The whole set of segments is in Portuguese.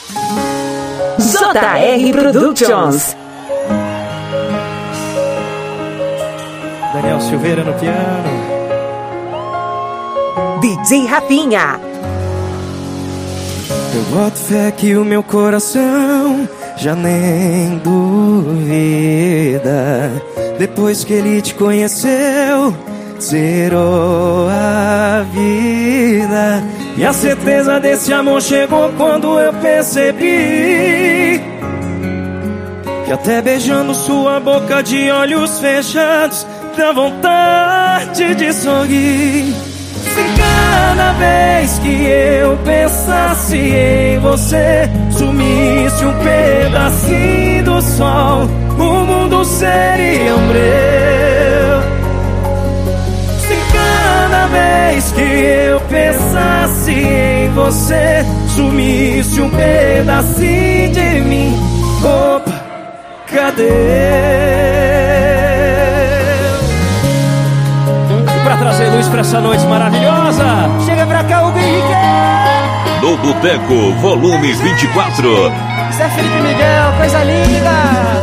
JR Productions. Daniel Silveira no piano. DJ Rafinha. Eu boto fé que o meu coração já nem duvida. Depois que ele te conheceu, zerou a vida. E a certeza desse amor chegou quando eu percebi que até beijando sua boca de olhos fechados dá vontade de sorrir. Se cada vez que eu pensasse em você sumisse um pedacinho do sol, o mundo seria meu. Se cada vez que eu pensasse em você sumisse um pedacinho de mim, opa, cadê? Pra trazer luz pra essa noite maravilhosa, chega pra cá o Henrique. No Boteco, volume 24. Zé Felipe Miguel, coisa linda.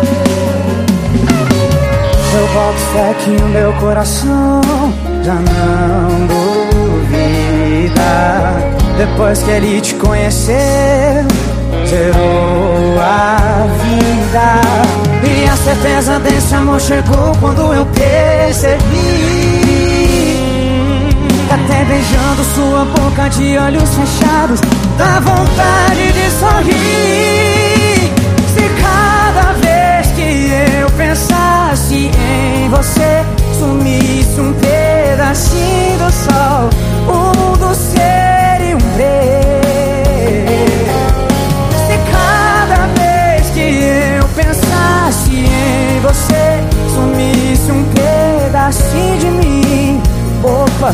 Eu boto fé que o meu coração já não duvida. Depois que ele te conheceu, zerou a vida. E a certeza desse amor chegou quando eu percebi. Até beijando sua boca de olhos fechados dá vontade de sorrir. Se cada vez que eu pensasse em você sumisse um pedacinho do sol, o mundo seria um breu. Se cada vez que eu pensasse em você sumisse um pedacinho de mim, opa,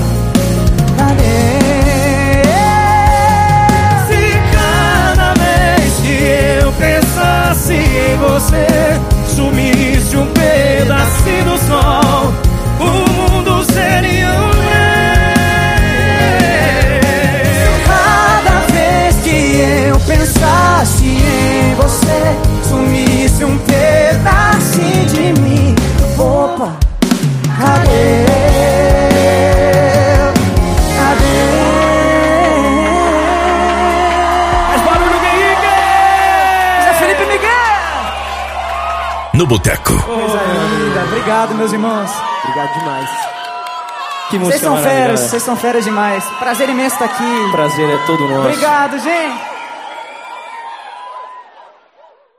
se cada vez que eu pensasse em você sumisse um pedacinho do sol, o mundo seria um meu. Se cada vez que eu pensasse em você sumisse um pedacinho de mim, opa, cadê? No Boteco. Coisa linda, obrigado meus irmãos. Obrigado demais. Que música Vocês são maravilhosa. feras demais. Prazer imenso estar aqui. Prazer é todo nosso. Obrigado, gente.